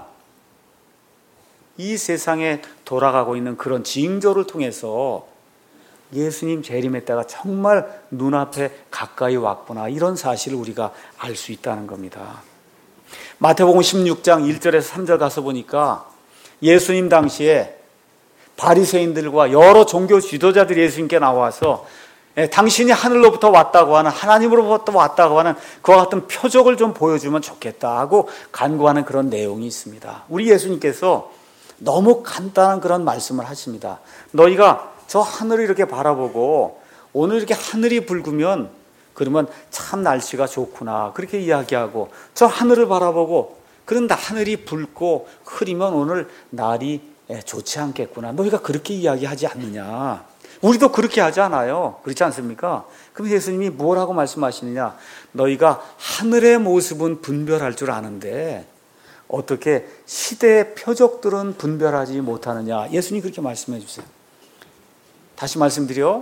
이 세상에 돌아가고 있는 그런 징조를 통해서 예수님 재림의 때가 정말 눈앞에 가까이 왔구나, 이런 사실을 우리가 알 수 있다는 겁니다. 마태복음 16장 1절에서 3절 가서 보니까 예수님 당시에 바리새인들과 여러 종교 지도자들이 예수님께 나와서 당신이 하늘로부터 왔다고 하는, 하나님으로부터 왔다고 하는 그와 같은 표적을 좀 보여주면 좋겠다 하고 간구하는 그런 내용이 있습니다. 우리 예수님께서 너무 간단한 그런 말씀을 하십니다. 너희가 저 하늘을 이렇게 바라보고 오늘 이렇게 하늘이 붉으면 그러면 참 날씨가 좋구나, 그렇게 이야기하고, 저 하늘을 바라보고 그런데 하늘이 붉고 흐리면 오늘 날이 좋지 않겠구나, 너희가 그렇게 이야기하지 않느냐. 우리도 그렇게 하지 않아요? 그렇지 않습니까? 그럼 예수님이 뭐라고 말씀하시느냐, 너희가 하늘의 모습은 분별할 줄 아는데 어떻게 시대의 표적들은 분별하지 못하느냐. 예수님이 그렇게 말씀해 주세요. 다시 말씀드려,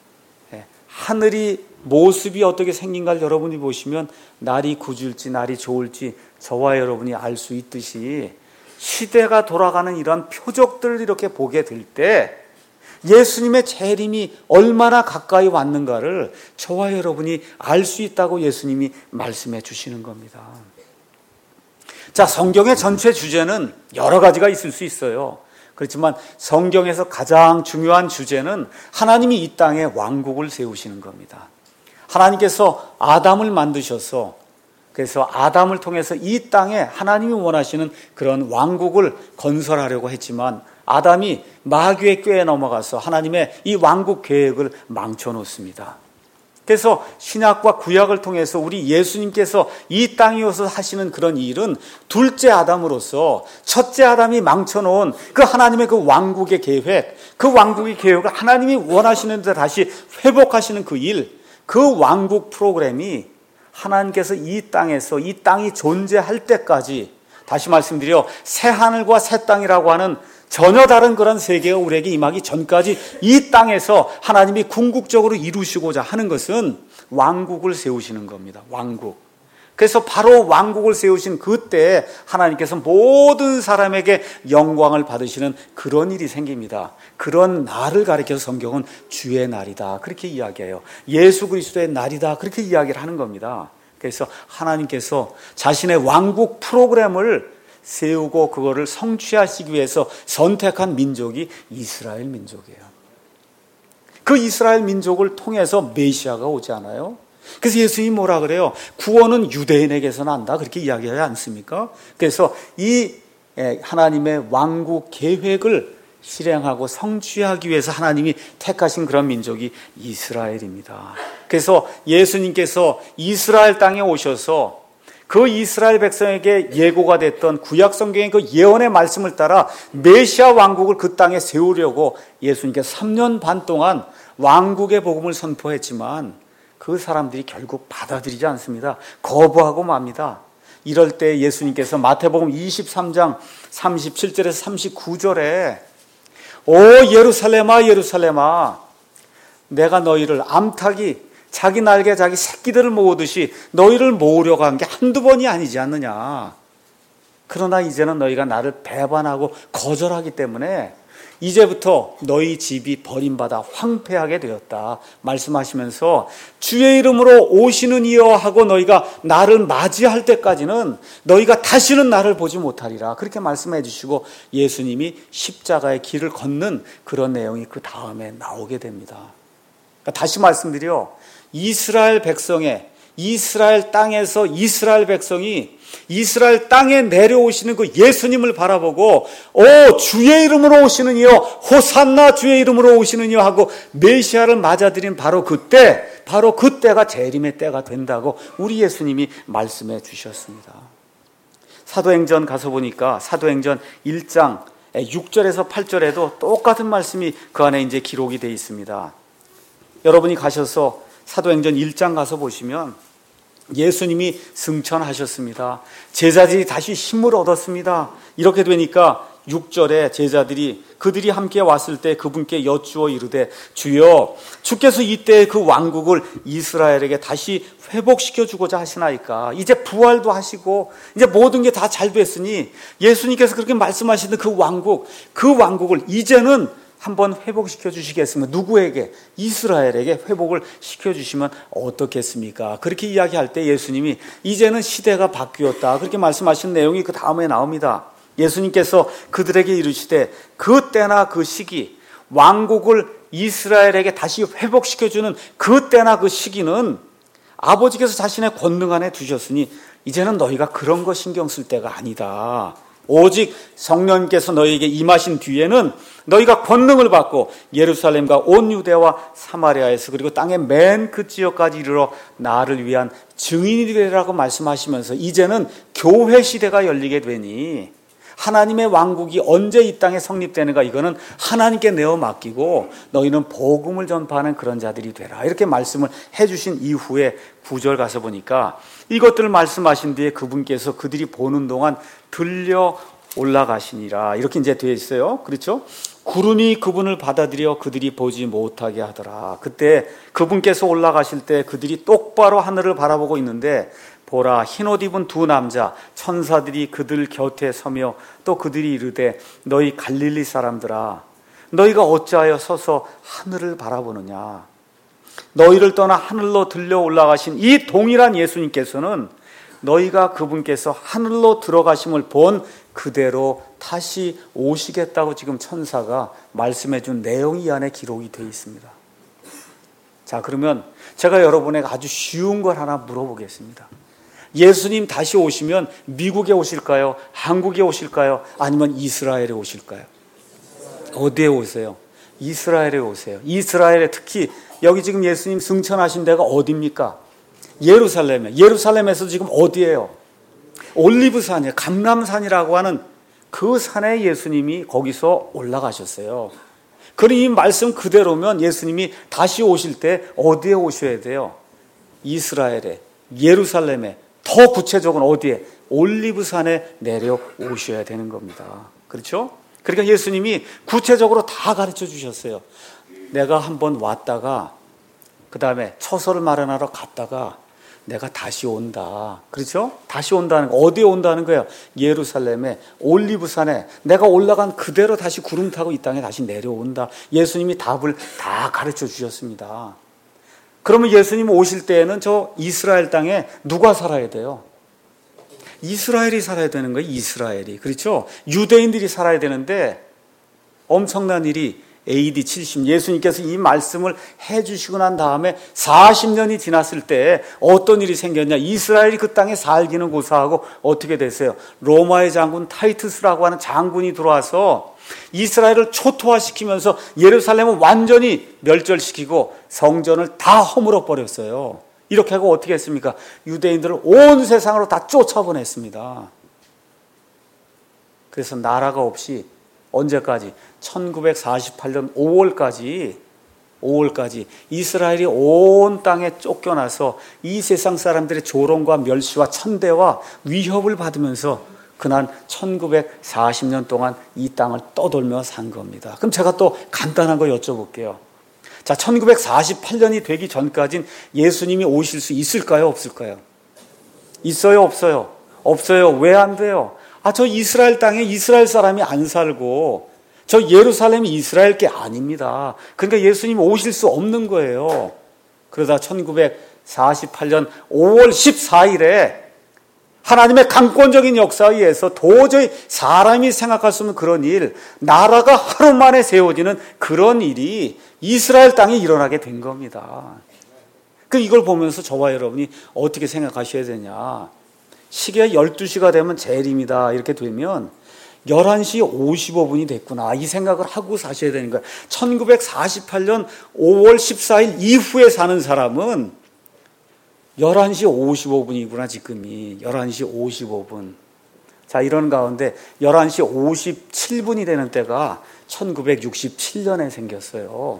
하늘이 모습이 어떻게 생긴가를 여러분이 보시면 날이 굳을지 날이 좋을지 저와 여러분이 알 수 있듯이 시대가 돌아가는 이러한 표적들을 이렇게 보게 될 때 예수님의 재림이 얼마나 가까이 왔는가를 저와 여러분이 알 수 있다고 예수님이 말씀해 주시는 겁니다. 자, 성경의 전체 주제는 여러 가지가 있을 수 있어요. 그렇지만 성경에서 가장 중요한 주제는 하나님이 이 땅에 왕국을 세우시는 겁니다. 하나님께서 아담을 만드셔서, 그래서 아담을 통해서 이 땅에 하나님이 원하시는 그런 왕국을 건설하려고 했지만 아담이 마귀의 꾀에 넘어가서 하나님의 이 왕국 계획을 망쳐놓습니다. 그래서 신약과 구약을 통해서 우리 예수님께서 이 땅에 오셔서 하시는 그런 일은 둘째 아담으로서 첫째 아담이 망쳐놓은 그 하나님의 그 왕국의 계획, 그 왕국의 계획을 하나님이 원하시는 데 다시 회복하시는 그 일, 그 왕국 프로그램이 하나님께서 이 땅에서 이 땅이 존재할 때까지, 다시 말씀드려 새 하늘과 새 땅이라고 하는 전혀 다른 그런 세계가 우리에게 임하기 전까지 이 땅에서 하나님이 궁극적으로 이루시고자 하는 것은 왕국을 세우시는 겁니다. 왕국. 그래서 바로 왕국을 세우신 그때 하나님께서 모든 사람에게 영광을 받으시는 그런 일이 생깁니다. 그런 날을 가리켜서 성경은 주의 날이다, 그렇게 이야기해요. 예수 그리스도의 날이다, 그렇게 이야기를 하는 겁니다. 그래서 하나님께서 자신의 왕국 프로그램을 세우고 그거를 성취하시기 위해서 선택한 민족이 이스라엘 민족이에요. 그 이스라엘 민족을 통해서 메시아가 오지 않아요? 그래서 예수님이 뭐라 그래요? 구원은 유대인에게서 난다, 그렇게 이야기하지 않습니까? 그래서 이 하나님의 왕국 계획을 실행하고 성취하기 위해서 하나님이 택하신 그런 민족이 이스라엘입니다. 그래서 예수님께서 이스라엘 땅에 오셔서 그 이스라엘 백성에게 예고가 됐던 구약 성경의 그 예언의 말씀을 따라 메시아 왕국을 그 땅에 세우려고 예수님께서 3년 반 동안 왕국의 복음을 선포했지만 그 사람들이 결국 받아들이지 않습니다. 거부하고 맙니다. 이럴 때 예수님께서 마태복음 23장 37절에서 39절에 오 예루살렘아 예루살렘아 내가 너희를 암탉이 자기 날개 자기 새끼들을 모으듯이 너희를 모으려고 한 게 한두 번이 아니지 않느냐. 그러나 이제는 너희가 나를 배반하고 거절하기 때문에 이제부터 너희 집이 버림받아 황폐하게 되었다 말씀하시면서 주의 이름으로 오시는 이여 하고 너희가 나를 맞이할 때까지는 너희가 다시는 나를 보지 못하리라 그렇게 말씀해 주시고 예수님이 십자가의 길을 걷는 그런 내용이 그 다음에 나오게 됩니다. 그러니까 다시 말씀드려 이스라엘 백성의 이스라엘 땅에서 이스라엘 백성이 이스라엘 땅에 내려오시는 그 예수님을 바라보고 오 주의 이름으로 오시는 이여 호산나 주의 이름으로 오시는 이여 하고 메시아를 맞아들인 바로 그때가 재림의 때가 된다고 우리 예수님이 말씀해 주셨습니다. 사도행전 가서 보니까 사도행전 1장 6절에서 8절에도 똑같은 말씀이 그 안에 이제 기록이 되어 있습니다. 여러분이 가셔서 사도행전 1장 가서 보시면 예수님이 승천하셨습니다. 제자들이 다시 힘을 얻었습니다. 이렇게 되니까 6절에 제자들이 그들이 함께 왔을 때 그분께 여쭈어 이르되 주여 주께서 이때 그 왕국을 이스라엘에게 다시 회복시켜 주고자 하시나이까. 이제 부활도 하시고 이제 모든 게 다 잘 됐으니 예수님께서 그렇게 말씀하시는 그 왕국을 이제는 한번 회복시켜 주시겠습니까? 누구에게? 이스라엘에게 회복을 시켜주시면 어떻겠습니까? 그렇게 이야기할 때 예수님이 이제는 시대가 바뀌었다 그렇게 말씀하신 내용이 그 다음에 나옵니다. 예수님께서 그들에게 이르시되 그 때나 그 시기 왕국을 이스라엘에게 다시 회복시켜주는 그 때나 그 시기는 아버지께서 자신의 권능 안에 두셨으니 이제는 너희가 그런 거 신경 쓸 때가 아니다. 오직 성령께서 너희에게 임하신 뒤에는 너희가 권능을 받고 예루살렘과 온 유대와 사마리아에서 그리고 땅의 맨 그 지역까지 이르러 나를 위한 증인이 되리라고 말씀하시면서 이제는 교회 시대가 열리게 되니 하나님의 왕국이 언제 이 땅에 성립되는가 이거는 하나님께 내어 맡기고 너희는 복음을 전파하는 그런 자들이 되라 이렇게 말씀을 해주신 이후에 9절 가서 보니까 이것들을 말씀하신 뒤에 그분께서 그들이 보는 동안 들려 올라가시니라 이렇게 이제 되어 있어요. 그렇죠? 구름이 그분을 받아들여 그들이 보지 못하게 하더라. 그때 그분께서 올라가실 때 그들이 똑바로 하늘을 바라보고 있는데 보라 흰옷 입은 두 남자 천사들이 그들 곁에 서며 또 그들이 이르되 너희 갈릴리 사람들아 너희가 어찌하여 서서 하늘을 바라보느냐. 너희를 떠나 하늘로 들려 올라가신 이 동일한 예수님께서는 너희가 그분께서 하늘로 들어가심을 본 그대로 다시 오시겠다고 지금 천사가 말씀해 준 내용이 이 안에 기록이 되어 있습니다. 자, 그러면 제가 여러분에게 아주 쉬운 걸 하나 물어보겠습니다. 예수님 다시 오시면 미국에 오실까요? 한국에 오실까요? 아니면 이스라엘에 오실까요? 어디에 오세요? 이스라엘에 오세요. 이스라엘에 특히 여기 지금 예수님 승천하신 데가 어디입니까? 예루살렘에. 예루살렘에서 지금 어디예요? 올리브산이에요. 감람산이라고 하는 그 산에 예수님이 거기서 올라가셨어요. 그럼 이 말씀 그대로면 예수님이 다시 오실 때 어디에 오셔야 돼요? 이스라엘에, 예루살렘에, 더 구체적으로 어디에? 올리브산에 내려오셔야 되는 겁니다. 그렇죠? 그러니까 예수님이 구체적으로 다 가르쳐 주셨어요. 내가 한번 왔다가 그 다음에 처소를 마련하러 갔다가 내가 다시 온다. 그렇죠? 다시 온다는 거. 어디에 온다는 거예요? 예루살렘에 올리브산에 내가 올라간 그대로 다시 구름 타고 이 땅에 다시 내려온다. 예수님이 답을 다 가르쳐 주셨습니다. 그러면 예수님 오실 때에는 저 이스라엘 땅에 누가 살아야 돼요? 이스라엘이 살아야 되는 거예요. 이스라엘이. 그렇죠? 유대인들이 살아야 되는데 엄청난 일이 AD 70 예수님께서 이 말씀을 해주시고 난 다음에 40년이 지났을 때 어떤 일이 생겼냐. 이스라엘이 그 땅에 살기는 고사하고 어떻게 됐어요? 로마의 장군 타이투스라고 하는 장군이 들어와서 이스라엘을 초토화시키면서 예루살렘을 완전히 멸절시키고 성전을 다 허물어 버렸어요. 이렇게 하고 어떻게 했습니까? 유대인들을 온 세상으로 다 쫓아보냈습니다. 그래서 나라가 없이 언제까지? 1948년 5월까지 이스라엘이 온 땅에 쫓겨나서 이 세상 사람들의 조롱과 멸시와 천대와 위협을 받으면서 그날 1940년 동안 이 땅을 떠돌며 산 겁니다. 그럼 제가 또 간단한 거 여쭤볼게요. 자, 1948년이 되기 전까지는 예수님이 오실 수 있을까요? 없을까요? 있어요? 없어요? 없어요. 왜 안 돼요? 저 이스라엘 땅에 이스라엘 사람이 안 살고 저 예루살렘이 이스라엘 게 아닙니다. 그러니까 예수님이 오실 수 없는 거예요. 그러다 1948년 5월 14일에 하나님의 강권적인 역사에 의해서 도저히 사람이 생각할 수 없는 그런 일, 나라가 하루 만에 세워지는 그런 일이 이스라엘 땅에 일어나게 된 겁니다. 이걸 보면서 저와 여러분이 어떻게 생각하셔야 되냐. 시계가 12시가 되면 재림이다 이렇게 되면 11시 55분이 됐구나 이 생각을 하고 사셔야 되는 거예요. 1948년 5월 14일 이후에 사는 사람은 11시 55분이구나 지금이 11시 55분. 자, 이런 가운데 11시 57분이 되는 때가 1967년에 생겼어요.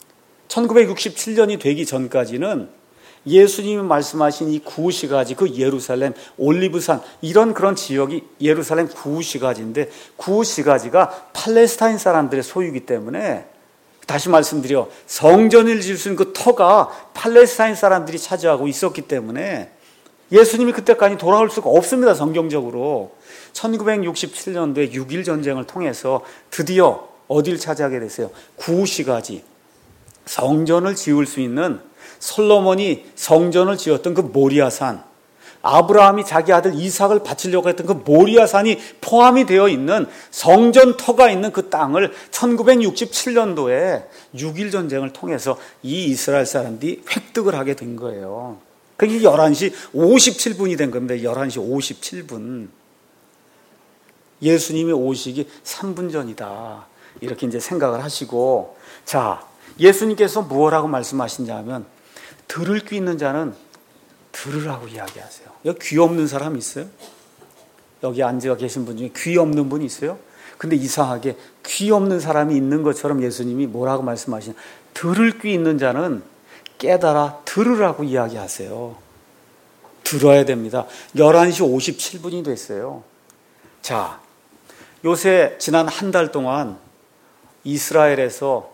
1967년이 되기 전까지는 예수님이 말씀하신 이 구시가지, 그 예루살렘, 올리브산 이런 그런 지역이 예루살렘 구시가지인데 구시가지가 팔레스타인 사람들의 소유이기 때문에 다시 말씀드려 성전을 지을 수 있는 그 터가 팔레스타인 사람들이 차지하고 있었기 때문에 예수님이 그때까지 돌아올 수가 없습니다. 성경적으로. 1967년도에 6.1 전쟁을 통해서 드디어 어디를 차지하게 됐어요? 구시가지, 성전을 지을 수 있는 솔로몬이 성전을 지었던 그 모리아산, 아브라함이 자기 아들 이삭을 바치려고 했던 그 모리아산이 포함이 되어 있는 성전터가 있는 그 땅을 1967년도에 6.1 전쟁을 통해서 이 이스라엘 사람들이 획득을 하게 된 거예요. 그게 11시 57분이 된 겁니다. 11시 57분. 예수님이 오시기 3분 전이다. 이렇게 이제 생각을 하시고, 자, 예수님께서 무엇라고 말씀하시냐면 들을 귀 있는 자는 들으라고 이야기하세요. 여기 귀 없는 사람 있어요? 여기 앉아 계신 분 중에 귀 없는 분 있어요? 근데 이상하게 귀 없는 사람이 있는 것처럼 예수님이 뭐라고 말씀하시냐? 들을 귀 있는 자는 깨달아 들으라고 이야기하세요. 들어야 됩니다. 11시 57분이 됐어요. 자, 요새 지난 한 달 동안 이스라엘에서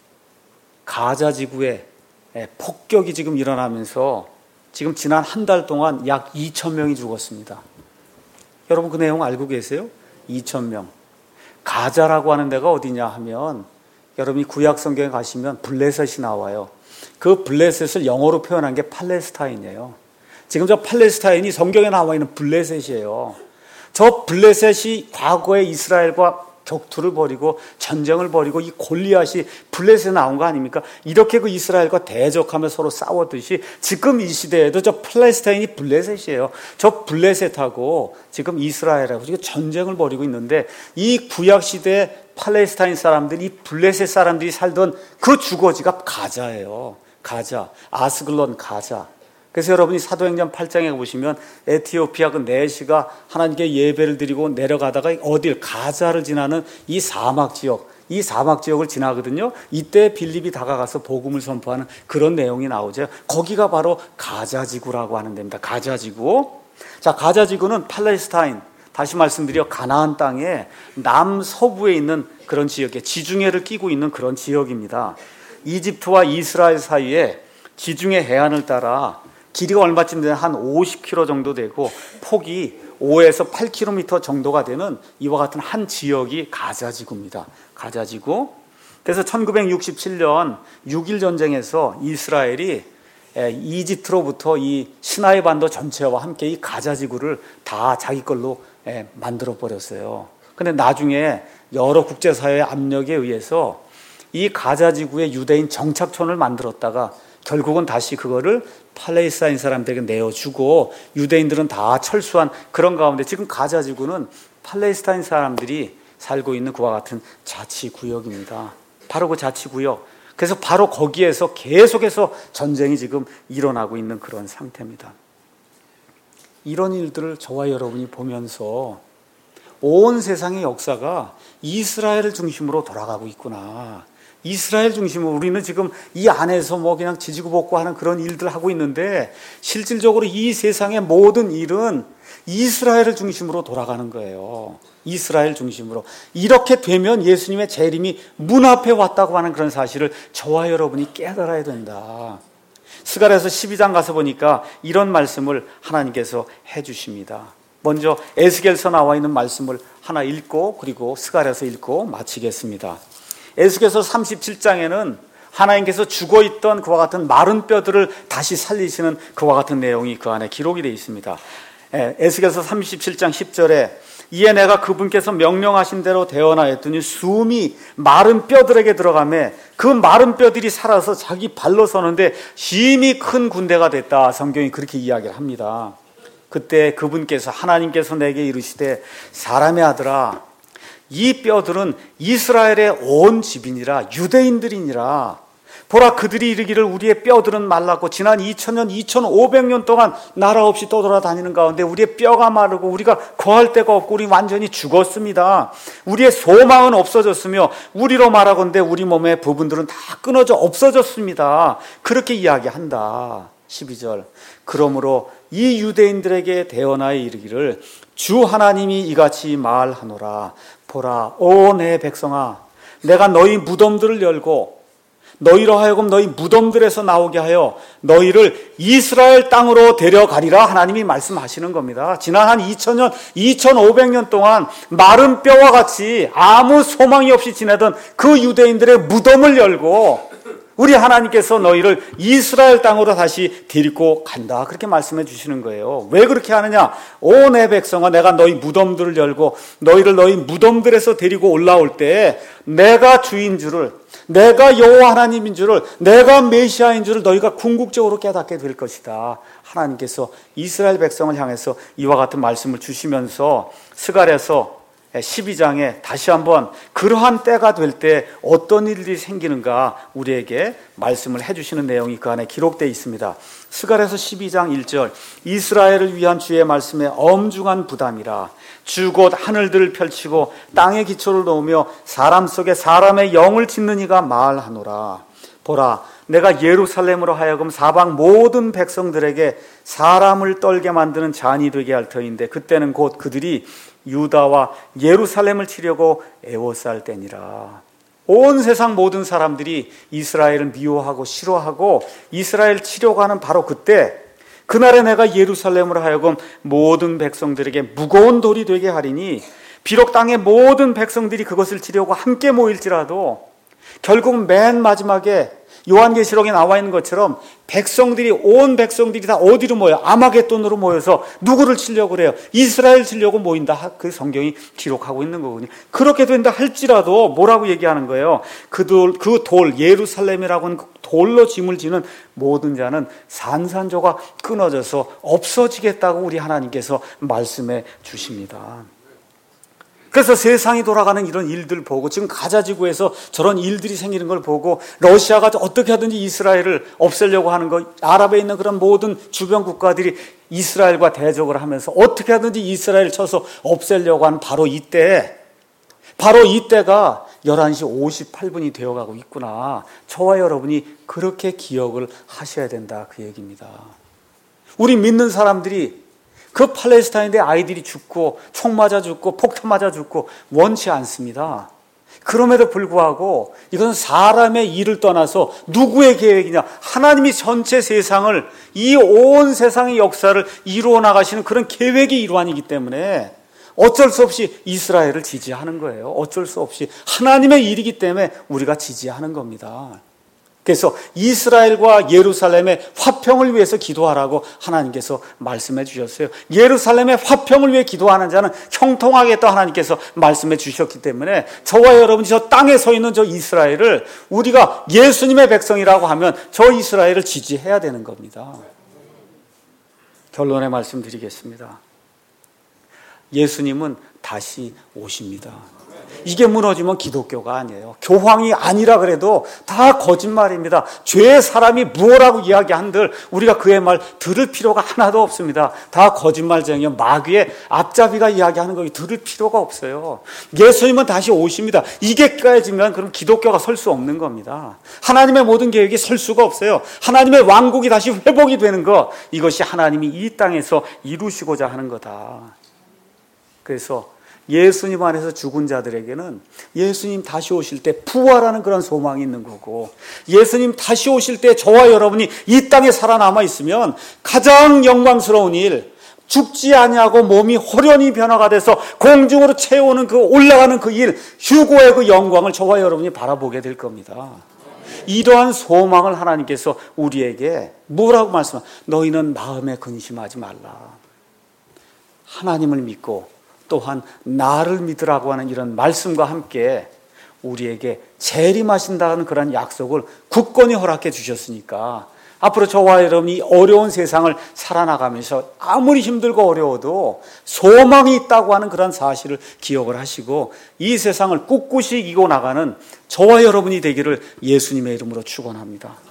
가자 지구에 폭격이 지금 일어나면서 지금 지난 한 달 동안 약 2,000명이 죽었습니다. 여러분 그 내용 알고 계세요? 2,000명. 가자라고 하는 데가 어디냐 하면 여러분이 구약 성경에 가시면 블레셋이 나와요. 그 블레셋을 영어로 표현한 게 팔레스타인이에요. 지금 저 팔레스타인이 성경에 나와 있는 블레셋이에요. 저 블레셋이 과거에 이스라엘과 격투를 벌이고 전쟁을 벌이고 이 골리앗이 블레셋에 나온 거 아닙니까? 이렇게 그 이스라엘과 대적하며 서로 싸웠듯이 지금 이 시대에도 저 팔레스타인이 블레셋이에요. 저 블레셋하고 지금 이스라엘하고 지금 전쟁을 벌이고 있는데 이 구약 시대 팔레스타인 사람들이 이 블레셋 사람들이 살던 그 주거지가 가자예요. 가자, 아스글론 가자. 그래서 여러분이 사도행전 8장에 보시면 에티오피아 그 네시가 하나님께 예배를 드리고 내려가다가 어딜 가자를 지나는 이 사막 지역을 지나거든요. 이때 빌립이 다가가서 복음을 선포하는 그런 내용이 나오죠. 거기가 바로 가자지구라고 하는 데입니다. 가자지구. 자, 가자지구는 팔레스타인, 다시 말씀드려 가나안 땅의 남서부에 있는 그런 지역에 지중해를 끼고 있는 그런 지역입니다. 이집트와 이스라엘 사이에 지중해 해안을 따라 길이가 얼마쯤 되냐 한 50km 정도 되고 폭이 5에서 8km 정도가 되는 이와 같은 한 지역이 가자지구입니다. 가자지구. 그래서 1967년 6.1 전쟁에서 이스라엘이 이집트로부터 이 시나이 반도 전체와 함께 이 가자지구를 다 자기 걸로 만들어 버렸어요. 근데 나중에 여러 국제사회의 압력에 의해서 이 가자지구에 유대인 정착촌을 만들었다가 결국은 다시 그거를 팔레스타인 사람들에게 내어주고 유대인들은 다 철수한 그런 가운데 지금 가자지구는 팔레스타인 사람들이 살고 있는 그와 같은 자치구역입니다. 바로 그 자치구역. 그래서 바로 거기에서 계속해서 전쟁이 지금 일어나고 있는 그런 상태입니다. 이런 일들을 저와 여러분이 보면서 온 세상의 역사가 이스라엘을 중심으로 돌아가고 있구나. 이스라엘 중심으로 우리는 지금 이 안에서 뭐 그냥 지지고 볶고 하는 그런 일들 하고 있는데 실질적으로 이 세상의 모든 일은 이스라엘을 중심으로 돌아가는 거예요. 이스라엘 중심으로. 이렇게 되면 예수님의 재림이 문 앞에 왔다고 하는 그런 사실을 저와 여러분이 깨달아야 된다. 스가랴서 12장 가서 보니까 이런 말씀을 하나님께서 해주십니다. 먼저 에스겔서 나와 있는 말씀을 하나 읽고 그리고 스가랴서 읽고 마치겠습니다. 에스겔서 37장에는 하나님께서 죽어있던 그와 같은 마른 뼈들을 다시 살리시는 그와 같은 내용이 그 안에 기록이 되어 있습니다. 에스겔서 37장 10절에 이에 내가 그분께서 명령하신 대로 대언하였더니 숨이 마른 뼈들에게 들어가매 그 마른 뼈들이 살아서 자기 발로 서는데 심히 큰 군대가 됐다. 성경이 그렇게 이야기를 합니다. 그때 그분께서 하나님께서 내게 이르시되 사람의 아들아 이 뼈들은 이스라엘의 온 집이니라 유대인들이니라. 보라 그들이 이르기를 우리의 뼈들은 말랐고 지난 2000년 2500년 동안 나라 없이 떠돌아다니는 가운데 우리의 뼈가 마르고 우리가 거할 데가 없고 우리 완전히 죽었습니다. 우리의 소망은 없어졌으며 우리로 말하건대 우리 몸의 부분들은 다 끊어져 없어졌습니다. 그렇게 이야기한다. 12절 그러므로 이 유대인들에게 대언하여 이르기를 주 하나님이 이같이 말하노라. 보라 오 내 백성아 내가 너희 무덤들을 열고 너희로 하여금 너희 무덤들에서 나오게 하여 너희를 이스라엘 땅으로 데려가리라. 하나님이 말씀하시는 겁니다. 지난 한 2000년 2500년 동안 마른 뼈와 같이 아무 소망이 없이 지내던 그 유대인들의 무덤을 열고 우리 하나님께서 너희를 이스라엘 땅으로 다시 데리고 간다. 그렇게 말씀해 주시는 거예요. 왜 그렇게 하느냐? 오 내 백성아 내가 너희 무덤들을 열고 너희를 너희 무덤들에서 데리고 올라올 때 내가 주인 줄을 내가 여호와 하나님인 줄을 내가 메시아인 줄을 너희가 궁극적으로 깨닫게 될 것이다. 하나님께서 이스라엘 백성을 향해서 이와 같은 말씀을 주시면서 스가랴서 12장에 다시 한번 그러한 때가 될 때 어떤 일들이 생기는가 우리에게 말씀을 해주시는 내용이 그 안에 기록되어 있습니다. 스가랴서 12장 1절 이스라엘을 위한 주의 말씀에 엄중한 부담이라 주 곧 하늘들을 펼치고 땅에 기초를 놓으며 사람 속에 사람의 영을 짓는 이가 말하노라. 보라 내가 예루살렘으로 하여금 사방 모든 백성들에게 사람을 떨게 만드는 잔이 되게 할 터인데 그때는 곧 그들이 유다와 예루살렘을 치려고 애워쌀 때니라. 온 세상 모든 사람들이 이스라엘을 미워하고 싫어하고 이스라엘 치려고 하는 바로 그때 그날에 내가 예루살렘으로 하여금 모든 백성들에게 무거운 돌이 되게 하리니 비록 땅의 모든 백성들이 그것을 치려고 함께 모일지라도 결국 맨 마지막에 요한계시록에 나와 있는 것처럼 백성들이 온 백성들이 다 어디로 모여? 아마겟돈으로 모여서 누구를 치려고 그래요? 이스라엘 치려고 모인다. 그 성경이 기록하고 있는 거거든요. 그렇게 된다 할지라도 뭐라고 얘기하는 거예요? 그 돌 예루살렘이라고 하는 돌로 짐을 지는 모든 자는 산산조가 끊어져서 없어지겠다고 우리 하나님께서 말씀해 주십니다. 그래서 세상이 돌아가는 이런 일들 보고 지금 가자지구에서 저런 일들이 생기는 걸 보고 러시아가 어떻게 하든지 이스라엘을 없애려고 하는 거 아랍에 있는 그런 모든 주변 국가들이 이스라엘과 대적을 하면서 어떻게 하든지 이스라엘을 쳐서 없애려고 하는 바로 이때가 11시 58분이 되어가고 있구나. 저와 여러분이 그렇게 기억을 하셔야 된다 그 얘기입니다. 우리 믿는 사람들이 그 팔레스타인의 아이들이 죽고 총 맞아 죽고 폭탄 맞아 죽고 원치 않습니다. 그럼에도 불구하고 이건 사람의 일을 떠나서 누구의 계획이냐? 하나님이 전체 세상을 이 온 세상의 역사를 이루어 나가시는 그런 계획의 일환이기 때문에 어쩔 수 없이 이스라엘을 지지하는 거예요. 어쩔 수 없이 하나님의 일이기 때문에 우리가 지지하는 겁니다. 그래서 이스라엘과 예루살렘의 화평을 위해서 기도하라고 하나님께서 말씀해 주셨어요. 예루살렘의 화평을 위해 기도하는 자는 형통하겠다 하나님께서 말씀해 주셨기 때문에 저와 여러분이 저 땅에 서 있는 저 이스라엘을 우리가 예수님의 백성이라고 하면 저 이스라엘을 지지해야 되는 겁니다. 결론의 말씀 드리겠습니다. 예수님은 다시 오십니다. 이게 무너지면 기독교가 아니에요. 교황이 아니라 그래도 다 거짓말입니다. 죄의 사람이 무엇라고 이야기한들 우리가 그의 말 들을 필요가 하나도 없습니다. 다 거짓말쟁이요. 마귀의 앞잡이가 이야기하는 거 들을 필요가 없어요. 예수님은 다시 오십니다. 이게 깨지면 그럼 기독교가 설 수 없는 겁니다. 하나님의 모든 계획이 설 수가 없어요. 하나님의 왕국이 다시 회복이 되는 것, 이것이 하나님이 이 땅에서 이루시고자 하는 거다. 그래서 예수님 안에서 죽은 자들에게는 예수님 다시 오실 때 부활하는 그런 소망이 있는 거고, 예수님 다시 오실 때 저와 여러분이 이 땅에 살아남아 있으면 가장 영광스러운 일, 죽지 아니하고 몸이 호련히 변화가 돼서 공중으로 채우는 그 올라가는 그 일, 휴고의 그 영광을 저와 여러분이 바라보게 될 겁니다. 이러한 소망을 하나님께서 우리에게 뭐라고 말씀하세요? 너희는 마음에 근심하지 말라. 하나님을 믿고 또한 나를 믿으라고 하는 이런 말씀과 함께 우리에게 재림하신다는 그런 약속을 굳건히 허락해 주셨으니까 앞으로 저와 여러분이 어려운 세상을 살아나가면서 아무리 힘들고 어려워도 소망이 있다고 하는 그런 사실을 기억을 하시고 이 세상을 꿋꿋이 이기고 나가는 저와 여러분이 되기를 예수님의 이름으로 축원합니다.